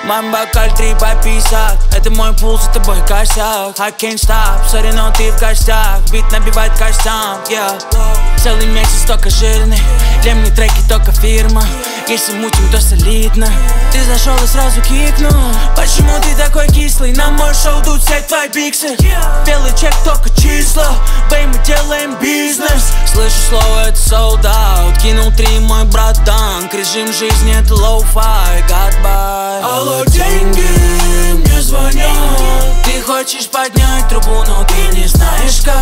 Мой бокаль 3 по 50. Это мой пул, за тобой косяк. I can't stop, сори, но ты в гостях. Бит набивает костям, yeah. Целый месяц только жирный. Для меня треки только фирма. Если мутим, то солидно. Ты зашел и сразу кикнул. Почему ты такой кислый? На мой шоу тут все твои биксы. Белый чек, только числа. Бэй, мы делаем бизнес. Слышу слово, это sold out. Кинул 3 мой братан. Режим жизни это low-fi, goodbye. Алло, деньги мне звонят. Ты хочешь поднять трубу, но ты не знаешь как.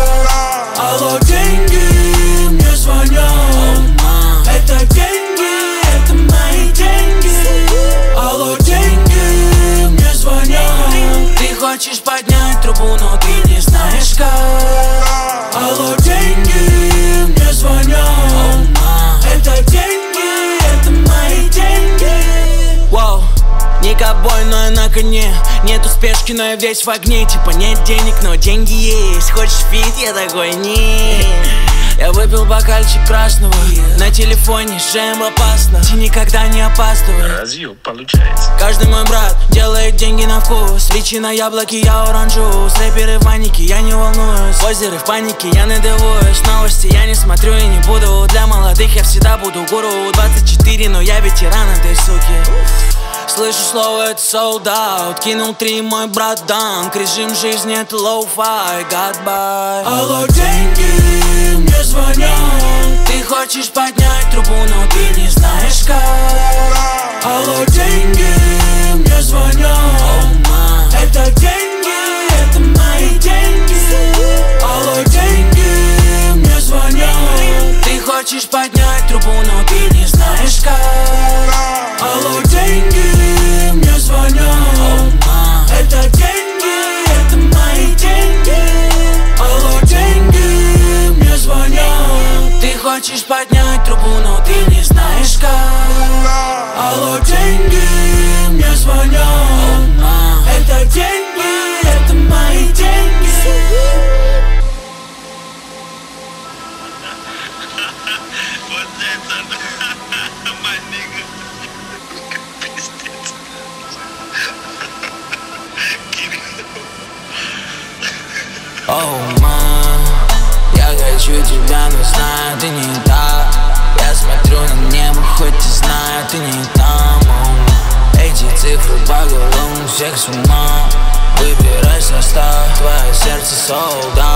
Алло, деньги мне звонят. Это деньги, это мои деньги. Алло, деньги мне звонят. Ты хочешь поднять трубу, но ты не знаешь как. Алло, деньги мне звонят. Это деньги, это мои деньги. Вау. Не ковбой, но я на коне. Нету спешки, но я весь в огне. Типа нет денег, но деньги есть. Хочешь фит? Я такой, не. Я выпил бокальчик красного. На телефоне жем опасно. Ты никогда не опаздывай. Разъёб получается. Каждый мой брат делает деньги на вкус. Личи на яблоке, я оранжуз. Рэперы в панике, я не волнуюсь. Озеры в панике, я надеваюсь. Новости я не смотрю и не буду. Для молодых я всегда буду гуру. 24, но я ветеран этой суки. Слышу слово, это sold out. Кинул 3 мой братан. Режим жизни это low-fi, goodbye. Алло, деньги мне звонят. Ты хочешь поднять трубу, но ты не знаешь как. Алло, деньги мне звонят. Это деньги, это мои деньги. Алло, деньги мне звонят. Ты хочешь поднять трубу, но ты не знаешь как. Алло, деньги мне звонят. Это деньги, это мои деньги. Алло, деньги мне звонят. Ты хочешь поднять трубу, но ты не знаешь как. Алло, деньги мне звонят. Это деньги, это мои деньги. Вот это, my nigga. Пиздец. Оу, мам, я хочу тебя, но знаю, ты не так. Я смотрю на небо, хоть и знаю, ты не там. Эти цифры по головам всех с ума. Выбирай состав, твое сердце sold out.